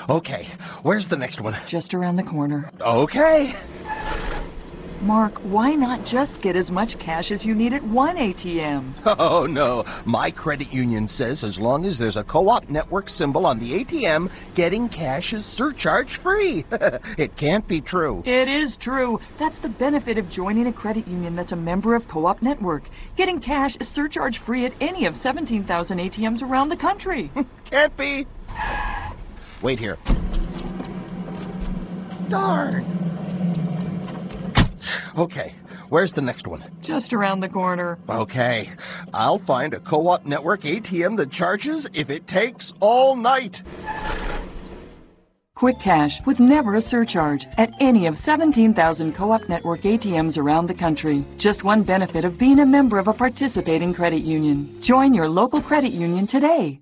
Okay, where's the next one? Just around the corner. Okay. Mark, why not just get as much cash as you need at one ATM? Oh, no. My credit union says as long as there's a Co-op Network symbol on the ATM, getting cash is surcharge-free. It can't be true. It is true. That's the benefit of joining a credit union that's a member of Co-op Network. Getting cash is surcharge-free at any of 17,000 ATMs around the country. Can't be. Wait here. Darn. Okay, where's the next one? Just around the corner. Okay, I'll find a Co-op Network ATM that charges if it takes all night. Quick cash with never a surcharge at any of 17,000 Co-op Network ATMs around the country. Just one benefit of being a member of a participating credit union. Join your local credit union today.